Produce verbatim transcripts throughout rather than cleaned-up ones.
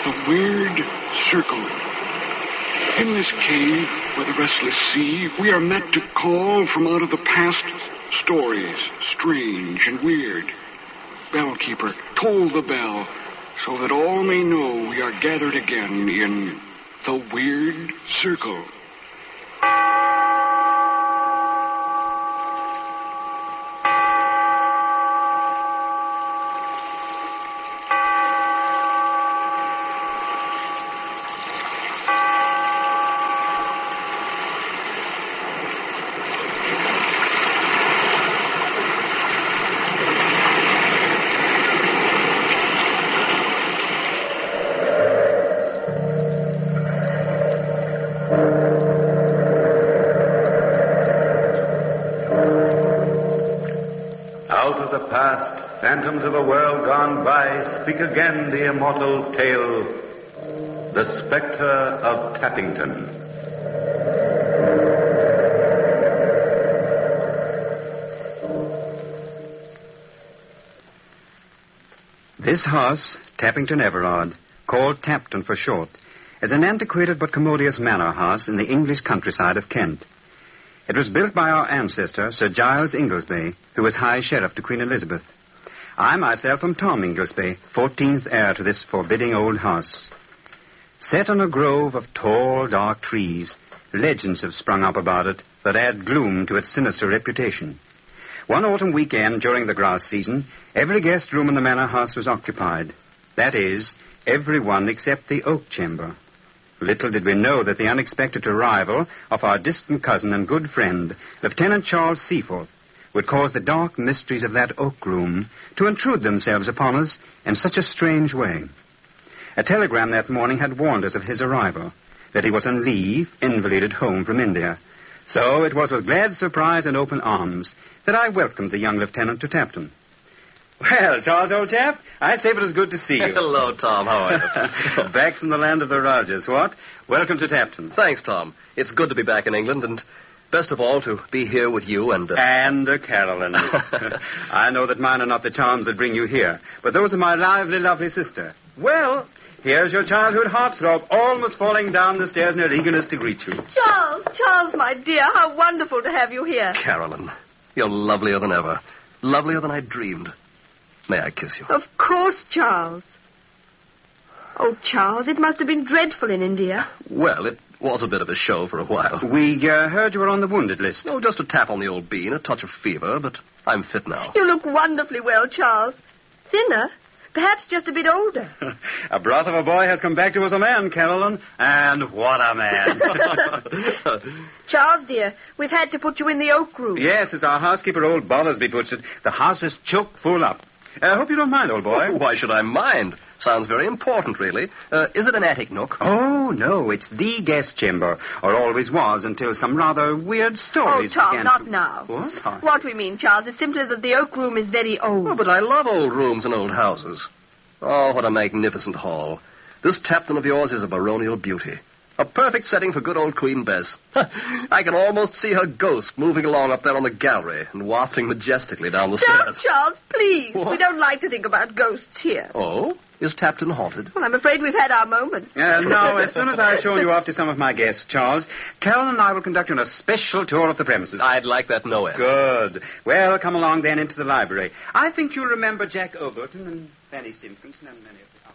the Weird Circle. In this cave, by the restless sea, we are met to call from out of the past stories, strange and weird. Bellkeeper, toll the bell, so that all may know we are gathered again in the Weird Circle. Phantoms of a world gone by, speak again the immortal tale, The Spectre of Tappington. This house, Tappington Everard, called Tapton for short, is an antiquated but commodious manor house in the English countryside of Kent. It was built by our ancestor, Sir Giles Inglesby, who was High Sheriff to Queen Elizabeth. I myself am Tom Inglesby, fourteenth heir to this forbidding old house. Set on a grove of tall, dark trees, legends have sprung up about it that add gloom to its sinister reputation. One autumn weekend during the grass season, every guest room in the manor house was occupied. That is, every one except the oak chamber. Little did we know that the unexpected arrival of our distant cousin and good friend, Lieutenant Charles Seaforth, would cause the dark mysteries of that oak room to intrude themselves upon us in such a strange way. A telegram that morning had warned us of his arrival, that he was on leave, invalided home from India. So it was with glad surprise and open arms that I welcomed the young lieutenant to Tapton. Well, Charles, old chap, I say it was good to see you. Hello, Tom. How are you? Back from the land of the Rogers, what? Welcome to Tapton. Thanks, Tom. It's good to be back in England, and best of all, to be here with you and... Uh... And uh, Carolyn. I know that mine are not the charms that bring you here, but those of my lively, lovely sister. Well, here's your childhood heartthrob, almost falling down the stairs in her eagerness to greet you. Charles, Charles, my dear, how wonderful to have you here. Carolyn, you're lovelier than ever. Lovelier than I dreamed. May I kiss you? Of course, Charles. Oh, Charles, it must have been dreadful in India. Well, it was a bit of a show for a while. We uh, heard you were on the wounded list. Oh, just a tap on the old bean, a touch of fever, but I'm fit now. You look wonderfully well, Charles. Thinner, perhaps just a bit older. A broth of a boy has come back to us a man, Carolyn, and what a man. Charles, dear, we've had to put you in the oak room. Yes, as our housekeeper, old Bollersby, puts it, the house is chock full up. I uh, hope you don't mind, old boy. Oh, why should I mind? Sounds very important, really. Uh, is it an attic nook? Oh, no, it's the guest chamber, or always was until some rather weird stories Oh, Tom, began not to... now. What? Sorry. What we mean, Charles, is simply that the oak room is very old. Oh, but I love old rooms and old houses. Oh, what a magnificent hall. This Tapton of yours is a baronial beauty. A perfect setting for good old Queen Bess. I can almost see her ghost moving along up there on the gallery and wafting majestically down the Don't, stairs. Charles, please. What? We don't like to think about ghosts here. Oh? Is Tapton haunted? Well, I'm afraid we've had our moments. Uh, no, as soon as I've shown you off to some of my guests, Charles, Carolyn and I will conduct you on a special tour of the premises. I'd like that no end. Good. Well, come along then into the library. I think you'll remember Jack Overton and Fanny Simpkinson and many of the others.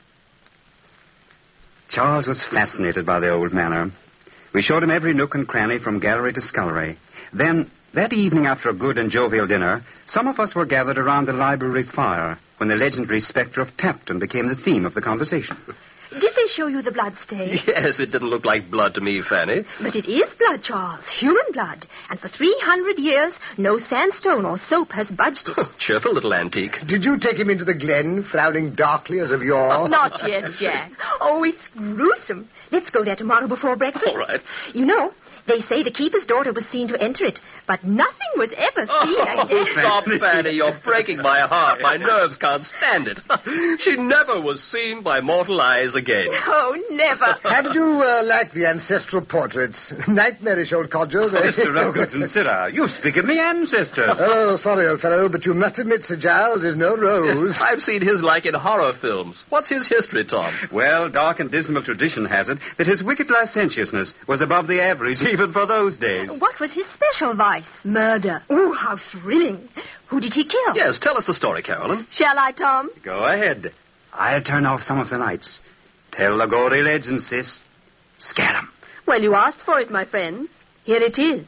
Charles was fascinated by the old manor. We showed him every nook and cranny from gallery to scullery. Then, that evening after a good and jovial dinner, some of us were gathered around the library fire when the legendary spectre of Tapton became the theme of the conversation. Did they show you the blood stain? Yes, it didn't look like blood to me, Fanny. But it is blood, Charles. Human blood. And for three hundred years, no sandstone or soap has budged it. Cheerful little antique. Did you take him into the glen, frowning darkly as of yore? Not yet, Jack. Oh, it's gruesome. Let's go there tomorrow before breakfast. All right. You know, They say the keeper's daughter was seen to enter it, but nothing was ever seen Oh, again. stop, Fanny. You're breaking my heart. My nerves can't stand it. She never was seen by mortal eyes again. Oh, never. How did you uh, like the ancestral portraits? Nightmarish old codgers, eh? Mister Rogan, consider. You speak of me ancestors. Oh, sorry, old fellow, but you must admit Sir Giles is no rose. I've seen his like in horror films. What's his history, Tom? Well, dark and dismal tradition has it that his wicked licentiousness was above the average even for those days. What was his special vice? Murder. Oh, how thrilling. Who did he kill? Yes, tell us the story, Carolyn. Shall I, Tom? Go ahead. I'll turn off some of the lights. Tell the gory legend, sis. Scare 'em. Well, you asked for it, my friends. Here it is.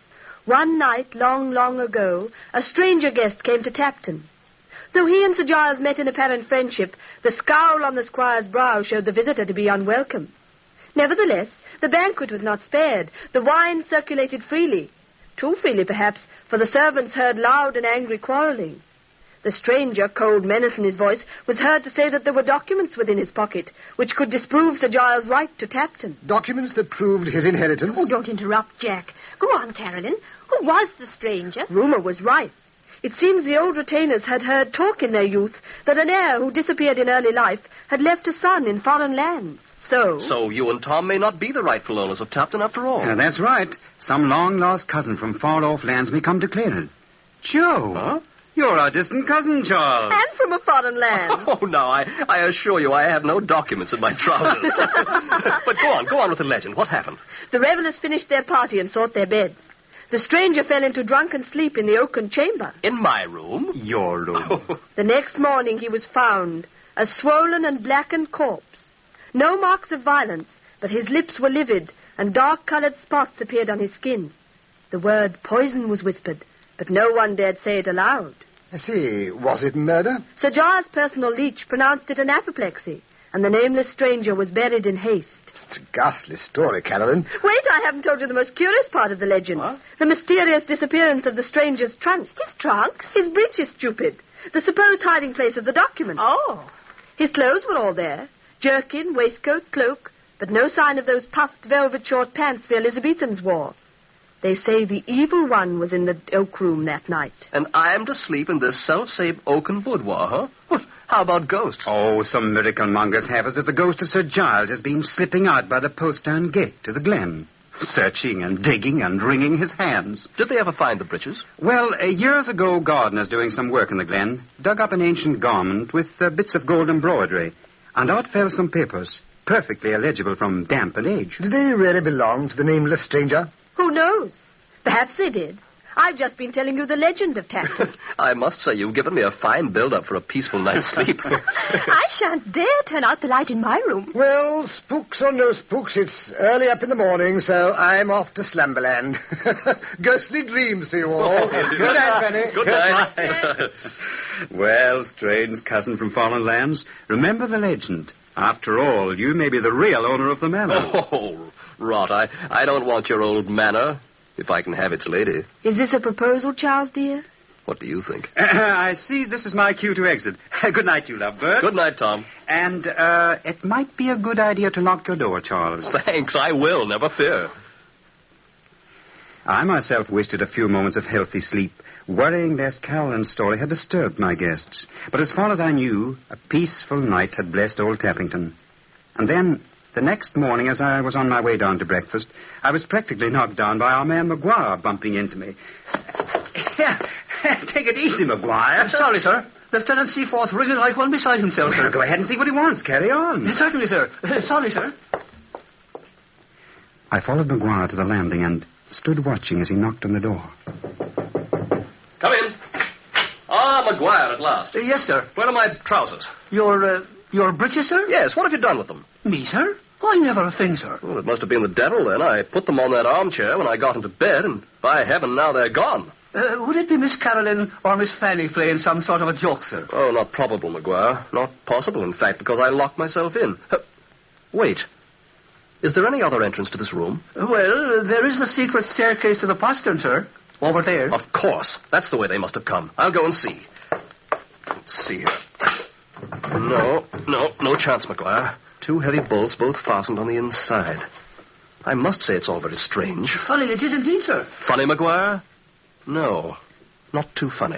One night, long, long ago, a stranger guest came to Tapton. Though he and Sir Giles met in apparent friendship, the scowl on the squire's brow showed the visitor to be unwelcome. Nevertheless, the banquet was not spared. The wine circulated freely. Too freely, perhaps, for the servants heard loud and angry quarreling. The stranger, cold menace in his voice, was heard to say that there were documents within his pocket which could disprove Sir Giles' right to Tapton. Documents that proved his inheritance? Oh, don't interrupt, Jack. Go on, Carolyn. Who was the stranger? Rumour was rife. It seems the old retainers had heard talk in their youth that an heir who disappeared in early life had left a son in foreign lands. So... So you and Tom may not be the rightful owners of Tapton after all. Uh, that's right. Some long-lost cousin from far-off lands may come to claim it. Joe, Huh? You're our distant cousin, Charles. And from a foreign land. Oh, no, I, I assure you I have no documents in my trousers. But go on, go on with the legend. What happened? The revellers finished their party and sought their beds. The stranger fell into drunken sleep in the oaken chamber. In my room? Your room. The next morning he was found, a swollen and blackened corpse. No marks of violence, but his lips were livid, and dark-coloured spots appeared on his skin. The word poison was whispered, but no one dared say it aloud. I see. Was it murder? Sir Giles' personal leech pronounced it an apoplexy, and the nameless stranger was buried in haste. It's a ghastly story, Carolyn. Wait, I haven't told you the most curious part of the legend. What? The mysterious disappearance of the stranger's trunk. His trunks? His breeches, stupid. The supposed hiding place of the document. Oh. His clothes were all there. Jerkin, waistcoat, cloak, but no sign of those puffed velvet short pants the Elizabethans wore. They say the evil one was in the oak room that night. And I am to sleep in this self-same oaken boudoir, huh? What? How about ghosts? Oh, some miracle mongers have it that the ghost of Sir Giles has been slipping out by the postern gate to the glen, searching and digging and wringing his hands. Did they ever find the breeches? Well, uh, years ago, gardeners doing some work in the glen dug up an ancient garment with uh, bits of gold embroidery, and out fell some papers, perfectly illegible from damp and age. Did they really belong to the nameless stranger? Who knows? Perhaps they did. I've just been telling you the legend of Tapton. I must say you've given me a fine build-up for a peaceful night's sleep. I shan't dare turn out the light in my room. Well, spooks or no spooks, it's early up in the morning, so I'm off to Slumberland. Ghostly dreams to you all. Good night, Fanny. Good night. Well, strange cousin from foreign lands, remember the legend. After all, you may be the real owner of the manor. Oh, rot. I, I don't want your old manor, if I can have its lady. Is this a proposal, Charles, dear? What do you think? Uh, I see this is my cue to exit. Good night, you lovebirds. Good night, Tom. And uh, it might be a good idea to lock your door, Charles. Thanks, I will, never fear. I myself wasted a few moments of healthy sleep, worrying lest Carolyn's story had disturbed my guests. But as far as I knew, a peaceful night had blessed old Tappington. And then, the next morning, as I was on my way down to breakfast, I was practically knocked down by our man McGuire bumping into me. Yeah, take it easy, McGuire. Sorry, sir. Lieutenant Seaforth wriggling like one beside himself, sir. Go ahead and see what he wants. Carry on. Certainly, sir. Uh, sorry, sir. I followed McGuire to the landing and stood watching as he knocked on the door. Come in. Ah, McGuire, at last. Uh, yes, sir. Where are my trousers? Your, uh, your breeches, sir? Yes, what have you done with them? Me, sir? Why, never a thing, sir. Well, it must have been the devil, then. I put them on that armchair when I got into bed, and by heaven, now they're gone. Uh, would it be Miss Carolyn or Miss Fanny playing some sort of a joke, sir? Oh, not probable, McGuire. Not possible, in fact, because I locked myself in. Uh, wait. Is there any other entrance to this room? Uh, well, uh, there is the secret staircase to the postern, sir. Over there. Of course. That's the way they must have come. I'll go and see. Let's see here. No, no, no chance, McGuire. Two heavy bolts, both fastened on the inside. I must say it's all very strange. Funny it is indeed, sir. Funny, Maguire? No, not too funny.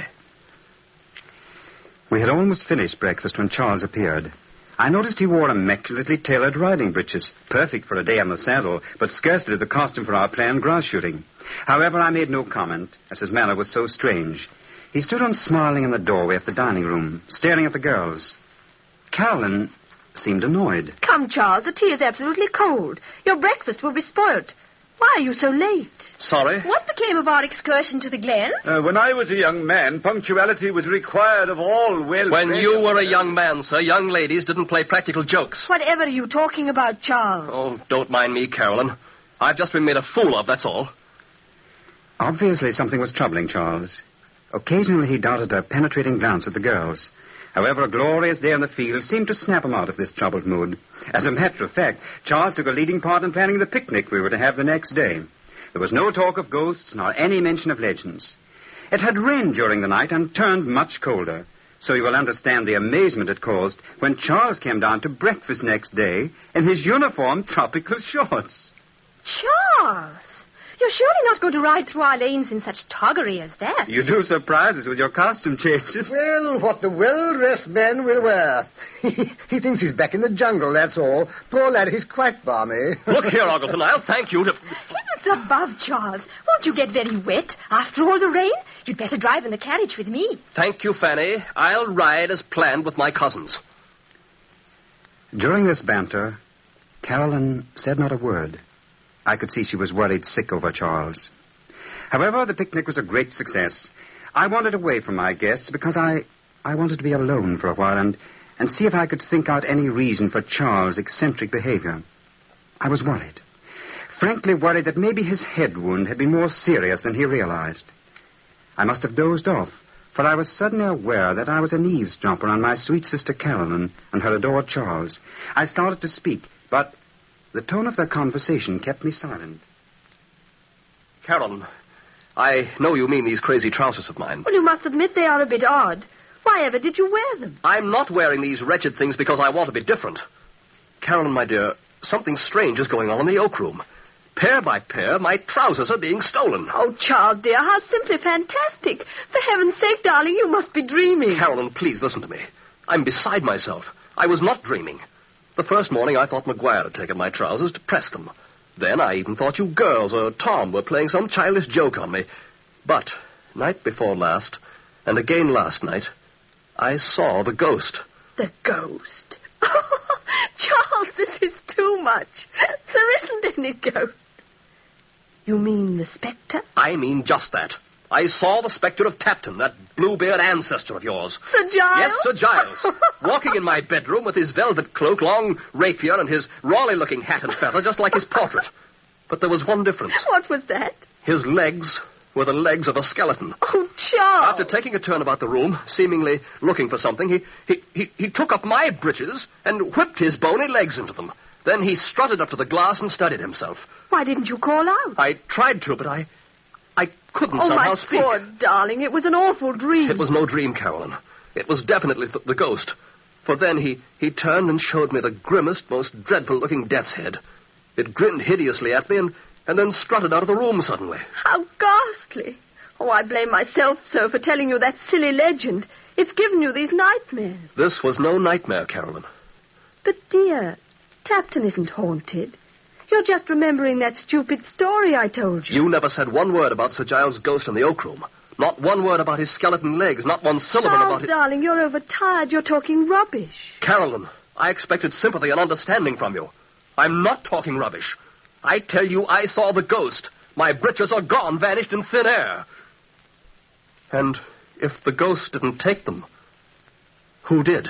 We had almost finished breakfast when Charles appeared. I noticed he wore immaculately tailored riding breeches, perfect for a day on the saddle, but scarcely the costume for our planned grass shooting. However, I made no comment, as his manner was so strange. He stood on smiling in the doorway of the dining room, staring at the girls. Carolyn seemed annoyed. Come, Charles, the tea is absolutely cold. Your breakfast will be spoilt. Why are you so late? Sorry? What became of our excursion to the glen? Uh, when I was a young man, punctuality was required of all well... When you were a young man, sir, young ladies didn't play practical jokes. Whatever are you talking about, Charles? Oh, don't mind me, Carolyn. I've just been made a fool of, that's all. Obviously, something was troubling Charles. Occasionally, he darted a penetrating glance at the girls. However, a glorious day in the field seemed to snap him out of this troubled mood. As a matter of fact, Charles took a leading part in planning the picnic we were to have the next day. There was no talk of ghosts nor any mention of legends. It had rained during the night and turned much colder, so you will understand the amazement it caused when Charles came down to breakfast next day in his uniform tropical shorts. Charles! You're surely not going to ride through our lanes in such toggery as that. You do surprise us with your costume changes. Well, what the well-dressed man will wear. He thinks he's back in the jungle, that's all. Poor lad, he's quite balmy. Look here, Ogleton, I'll thank you to... Heavens above, Charles. Won't you get very wet after all the rain? You'd better drive in the carriage with me. Thank you, Fanny. I'll ride as planned with my cousins. During this banter, Carolyn said not a word. I could see she was worried sick over Charles. However, the picnic was a great success. I wandered away from my guests because I, I wanted to be alone for a while and, and see if I could think out any reason for Charles' eccentric behavior. I was worried. Frankly worried that maybe his head wound had been more serious than he realized. I must have dozed off, for I was suddenly aware that I was an eavesdropper on my sweet sister Carolyn and her adored Charles. I started to speak, but... the tone of their conversation kept me silent. Carolyn, I know you mean these crazy trousers of mine. Well, you must admit they are a bit odd. Why ever did you wear them? I'm not wearing these wretched things because I want to be different. Carolyn, my dear, something strange is going on in the Oak Room. Pair by pair, my trousers are being stolen. Oh, Charles, dear, how simply fantastic. For heaven's sake, darling, you must be dreaming. Carolyn, please listen to me. I'm beside myself. I was not dreaming. The first morning, I thought Maguire had taken my trousers to press them. Then I even thought you girls or Tom were playing some childish joke on me. But, night before last, and again last night, I saw the ghost. The ghost? Oh, Charles, this is too much. There isn't any ghost. You mean the spectre? I mean just that. I saw the spectre of Tapton, that Bluebeard ancestor of yours. Sir Giles? Yes, Sir Giles. Walking in my bedroom with his velvet cloak, long rapier, and his Raleigh-looking hat and feather, just like his portrait. But there was one difference. What was that? His legs were the legs of a skeleton. Oh, Charles! After taking a turn about the room, seemingly looking for something, he, he, he, he took up my breeches and whipped his bony legs into them. Then he strutted up to the glass and studied himself. Why didn't you call out? I tried to, but I... I couldn't oh, somehow my speak. poor darling, it was an awful dream. It was no dream, Carolyn. It was definitely th- the ghost. For then he, he turned and showed me the grimmest, most dreadful-looking death's head. It grinned hideously at me and, and then strutted out of the room suddenly. How ghastly. Oh, I blame myself, sir, for telling you that silly legend. It's given you these nightmares. This was no nightmare, Carolyn. But, dear, Tapton isn't haunted. You're just remembering that stupid story I told you. You never said one word about Sir Giles' ghost in the Oak Room. Not one word about his skeleton legs. Not one syllable Charles, about it. darling, you're overtired. You're talking rubbish. Carolyn, I expected sympathy and understanding from you. I'm not talking rubbish. I tell you, I saw the ghost. My breeches are gone, vanished in thin air. And if the ghost didn't take them, who did?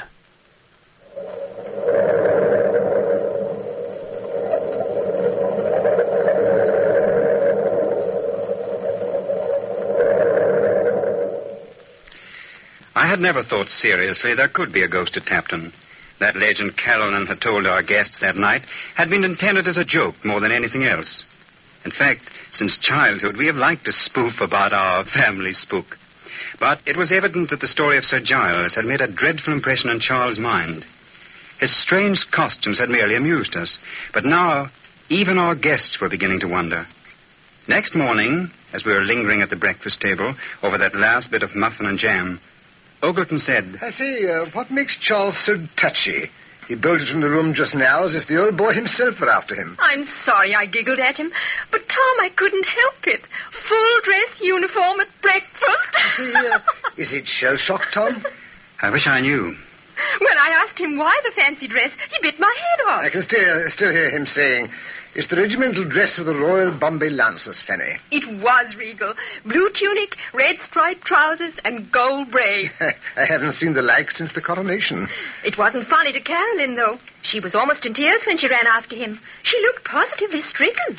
I had never thought seriously there could be a ghost at Tapton. That legend Carolyn had told our guests that night had been intended as a joke more than anything else. In fact, since childhood, we have liked to spoof about our family spook. But it was evident that the story of Sir Giles had made a dreadful impression on Charles' mind. His strange costumes had merely amused us, but now Even our guests were beginning to wonder. Next morning, as we were lingering at the breakfast table over that last bit of muffin and jam, Ogleton said, I say, uh, what makes Charles so touchy? He bolted from the room just now as if the old boy himself were after him. I'm sorry I giggled at him, but Tom, I couldn't help it. Full dress uniform at breakfast. Is, he, uh, is it shell-shock, Tom? I wish I knew. When I asked him why the fancy dress, he bit my head off. I can still, still hear him saying, it's the regimental dress of the Royal Bombay Lancers, Fanny. It was regal. Blue tunic, red striped trousers, and gold braid. I haven't seen the like since the coronation. It wasn't funny to Carolyn, though. She was almost in tears when she ran after him. She looked positively stricken.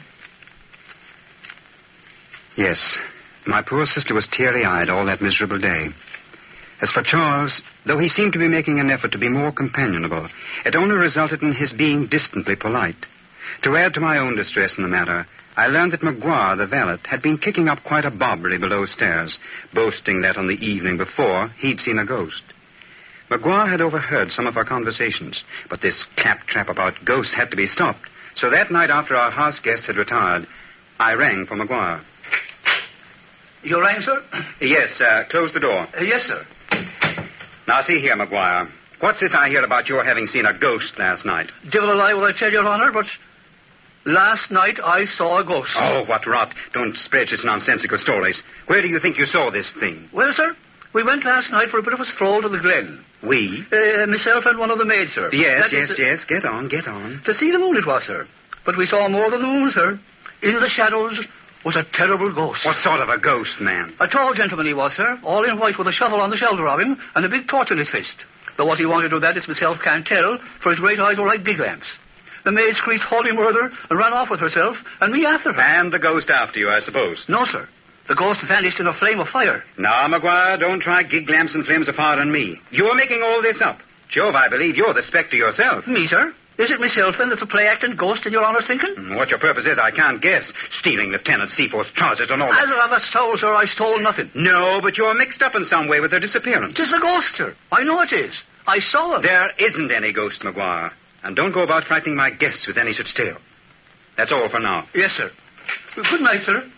Yes, my poor sister was teary-eyed all that miserable day. As for Charles, though he seemed to be making an effort to be more companionable, it only resulted in his being distantly polite. To add to my own distress in the matter, I learned that Maguire, the valet, had been kicking up quite a bobbery below stairs, boasting that on the evening before he'd seen a ghost. Maguire had overheard some of our conversations, but this claptrap about ghosts had to be stopped. So that night after our house guests had retired, I rang for Maguire. You rang, sir? Yes, uh, close the door. Uh, yes, sir. Now, see here, Maguire. What's this I hear about your having seen a ghost last night? Devil a lie will I tell your honor, but last night I saw a ghost. Oh, what rot. Don't spread such nonsensical stories. Where do you think you saw this thing? Well, sir, we went last night for a bit of a stroll to the Glen. We? Uh, myself and one of the maids, sir. Yes, That yes, is, yes. Get on, get on. To see the moon it was, sir. But we saw more than the moon, sir. In the shadows was a terrible ghost. What sort of a ghost, man? A tall gentleman he was, sir, all in white with a shovel on the shoulder of him and a big torch in his fist. Though what he wanted with that is myself can't tell, for his great eyes were like big lamps. The maid screeched holy murder and ran off with herself, and me after her. And the ghost after you, I suppose. No, sir. The ghost vanished in a flame of fire. Now, Maguire, don't try gig lamps and flames of fire on me. You're making all this up. Jove, I believe you're the spectre yourself. Me, sir? Is it myself, then, that's a play-acting ghost in your honour's thinking? What your purpose is, I can't guess. Stealing Lieutenant Seaforth's trousers and all As that. of a soul, sir, I stole nothing. No, but you're mixed up in some way with their disappearance. Tis the ghost, sir. I know it is. I saw him. There isn't any ghost, Maguire. And don't go about frightening my guests with any such tale. That's all for now. Yes, sir. Good night, sir.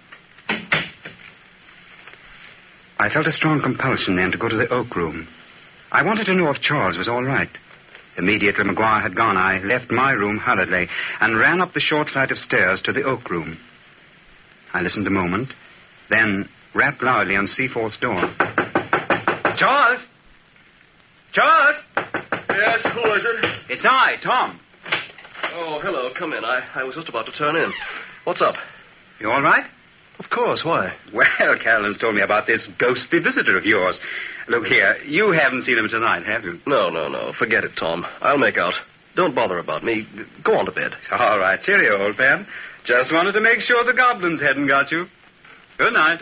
I felt a strong compulsion then to go to the oak room. I wanted to know if Charles was all right. Immediately Maguire had gone, I left my room hurriedly and ran up the short flight of stairs to the oak room. I listened a moment, then rapped loudly on Seaforth's door. Charles! Charles! Yes, who is it? It's I, Tom. Oh, hello. Come in. I, I was just about to turn in. What's up? You all right? Of course. Why? Well, Carolyn's told me about this ghostly visitor of yours. Look here, you haven't seen him tonight, have you? No, no, no. Forget it, Tom. I'll make out. Don't bother about me. Go on to bed. All right, cheerio, old pal. Just wanted to make sure the goblins hadn't got you. Good night.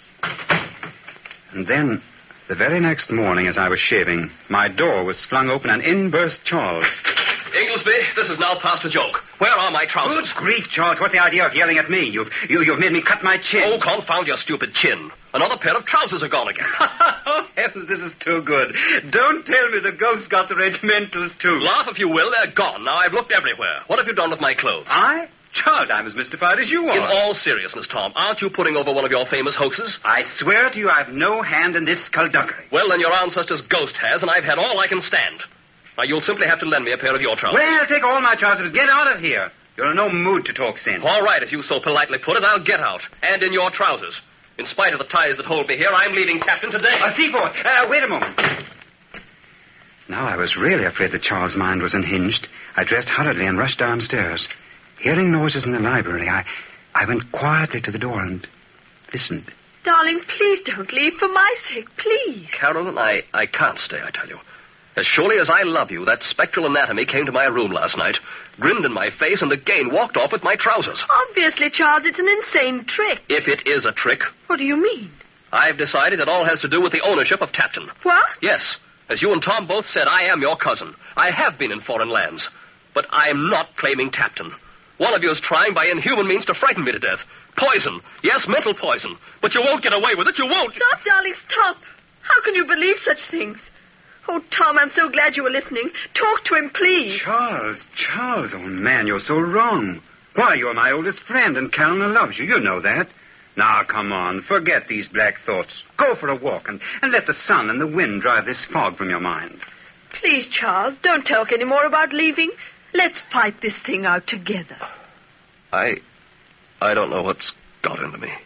And then, the very next morning as I was shaving, my door was flung open and in burst Charles. Inglesby, this is now past a joke. Where are my trousers? Good grief, Charles. What's the idea of yelling at me? You've, you, you've made me cut my chin. Oh, confound your stupid chin. Another pair of trousers are gone again. Oh, heavens, this is too good. Don't tell me the ghost got the regimentals, too. Laugh if you will, they're gone. Now, I've looked everywhere. What have you done with my clothes? I? Charles, I'm as mystified as you are. In all seriousness, Tom, aren't you putting over one of your famous hoaxes? I swear to you I've no hand in this skullduggery. Well, then your ancestor's ghost has, and I've had all I can stand. Now, you'll simply have to lend me a pair of your trousers. Well, take all my trousers. Get out of here. You're in no mood to talk sense. All right, as you so politely put it, I'll get out. And in your trousers. In spite of the ties that hold me here, I'm leaving Captain today. Uh, Seaforth, uh, wait a moment. Now I was really afraid that Charles' mind was unhinged. I dressed hurriedly and rushed downstairs. Hearing noises in the library, I, I went quietly to the door and listened. Darling, please don't leave. For my sake, please. Carolyn, I, I can't stay, I tell you. As surely as I love you, that spectral anatomy came to my room last night, grinned in my face, and again walked off with my trousers. Obviously, Charles, it's an insane trick. If it is a trick, What do you mean? I've decided it all has to do with the ownership of Tapton. What? Yes. As you and Tom both said, I am your cousin. I have been in foreign lands. But I am not claiming Tapton. One of you is trying by inhuman means to frighten me to death. Poison. Yes, mental poison. But you won't get away with it. You won't. Stop, darling, stop. How can you believe such things? Oh, Tom, I'm so glad you were listening. Talk to him, please. Charles, Charles, old man, you're so wrong. Why, you're my oldest friend, and Caroline loves you. You know that. Now, come on. Forget these black thoughts. Go for a walk and, and let the sun and the wind drive this fog from your mind. Please, Charles, don't talk any more about leaving. Let's fight this thing out together. I... I don't know what's got into me.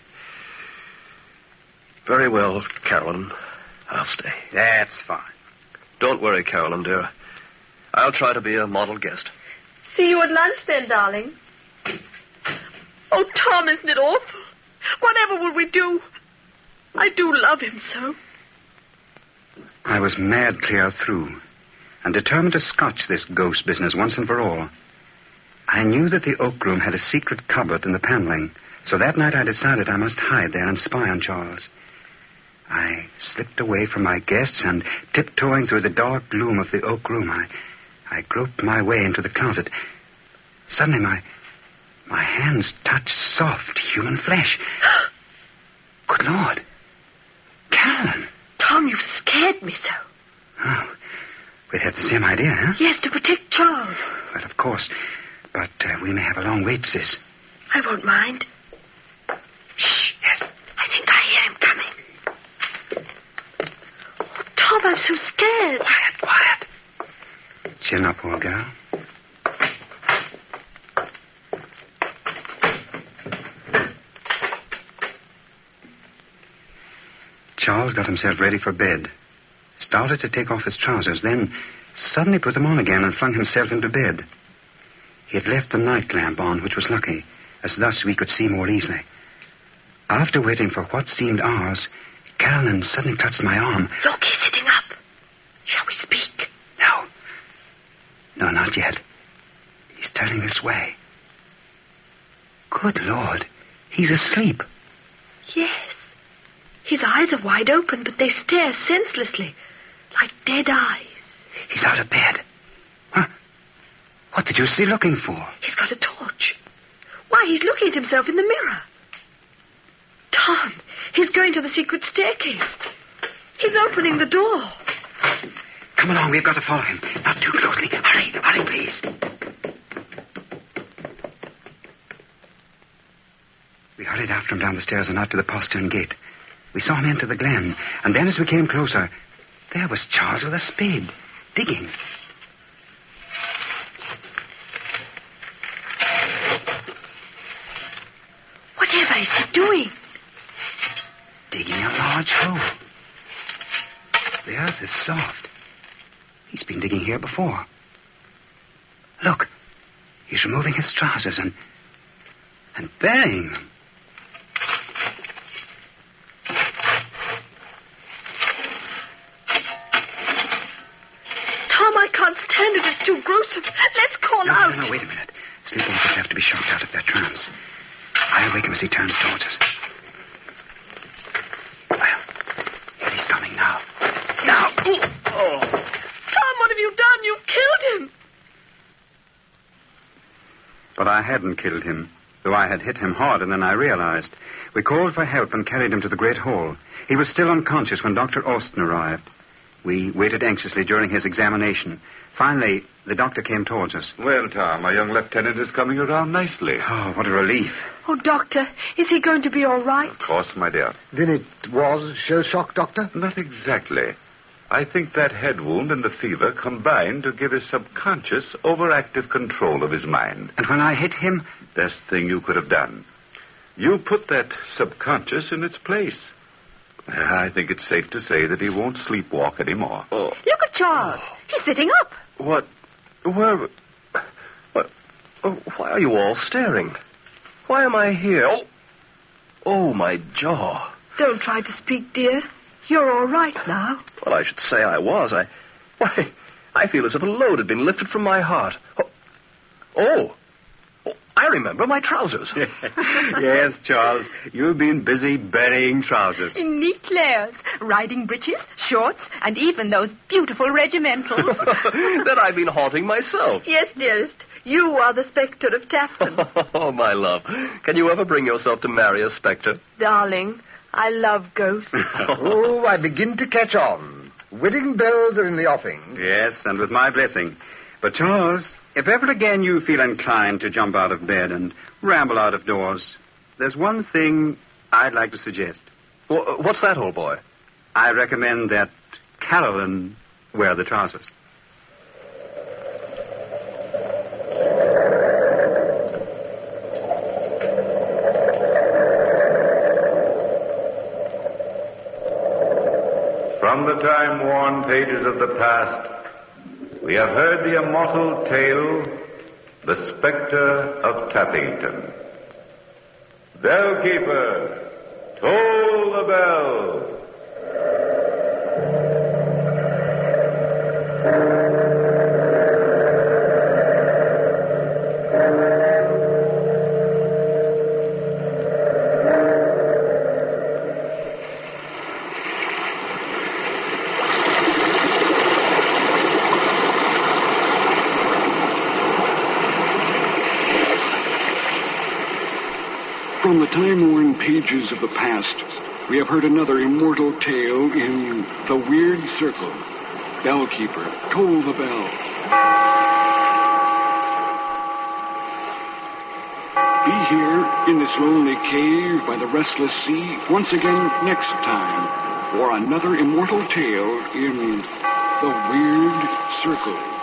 Very well, Carolyn. I'll stay. That's fine. Don't worry, Carolyn, dear. I'll try to be a model guest. See you at lunch then, darling. Oh, Tom, isn't it awful? Whatever will we do? I do love him so. I was mad clear through, and determined to scotch this ghost business once and for all. I knew that the oak room had a secret cupboard in the paneling, so that night I decided I must hide there and spy on Charles. I slipped away from my guests, and tiptoeing through the dark gloom of the oak room, I, I groped my way into the closet. Suddenly my... My hands touched soft human flesh. Good Lord. Caroline. Tom, you scared me so. Oh, we had the same idea, huh? Yes, to protect Charles. Well, of course. But uh, we may have a long wait, sis. I won't mind. Shh, yes. I think I hear him coming. Oh, Tom, I'm so scared. Quiet, quiet. Chin up, old girl. Charles got himself ready for bed, started to take off his trousers, then suddenly put them on again and flung himself into bed. He had left the night lamp on, which was lucky, as thus we could see more easily. After waiting for what seemed hours, Caroline suddenly touched my arm. Look, he's sitting up. Shall we speak? No. No, not yet. He's turning this way. Good Lord, he's asleep. Yes. His eyes are wide open, but they stare senselessly, like dead eyes. He's out of bed. Huh? What did you see looking for? He's got a torch. Why, he's looking at himself in the mirror. Tom, he's going to the secret staircase. He's opening the door. Come along, we've got to follow him. Not too closely. Hurry, hurry, please. We hurried after him down the stairs and out to the postern gate. We saw him enter the glen, and then as we came closer, there was Charles with a spade, digging. Whatever is he doing? Digging a large hole. The earth is soft. He's been digging here before. Look, he's removing his trousers and... and burying them. Stand it, it's too gruesome. Let's call no, out. No, no, wait a minute. Sleepwalkers have to be shocked out of their trance. I'll wake him as he turns towards us. Well, here he's coming now. Now! Ooh. Oh. Tom, what have you done? You've killed him. But I hadn't killed him, though I had hit him harder than I realized. We called for help and carried him to the great hall. He was still unconscious when Doctor Austin arrived. We waited anxiously during his examination. Finally, the doctor came towards us. Well, Tom, our young lieutenant is coming around nicely. Oh, what a relief. Oh, Doctor, is he going to be all right? Of course, my dear. Then it was shell shock, Doctor? Not exactly. I think that head wound and the fever combined to give his subconscious overactive control of his mind. And when I hit him? Best thing you could have done. You put that subconscious in its place. I think it's safe to say that he won't sleepwalk anymore. Oh. Look at Charles. Oh. He's sitting up. What? Where? What? Oh, why are you all staring? Why am I here? Oh, oh, my jaw. Don't try to speak, dear. You're all right now. Well, I should say I was. I, why, I feel as if a load had been lifted from my heart. Oh, oh, oh I remember my trousers. Yes, Charles. You've been busy burying trousers. In neat layers. Riding breeches, shorts, and even those beautiful regimentals. That I've been haunting myself. Yes, dearest. You are the spectre of Tapton. Oh, my love. Can you ever bring yourself to marry a spectre? Darling, I love ghosts. Oh, I begin to catch on. Wedding bells are in the offing. Yes, and with my blessing. But, Charles, If ever again you feel inclined to jump out of bed and ramble out of doors, there's one thing I'd like to suggest. Well, what's that, old boy? I recommend that Carolyn wear the trousers. From the time-worn pages of the past, we have heard the immortal tale, The Spectre of Tappington. Bellkeeper, toll the bell. From the time-worn pages of the past, we have heard another immortal tale in The Weird Circle. Bellkeeper, toll the bell. Be here in this lonely cave by the restless sea once again next time for another immortal tale in The Weird Circle.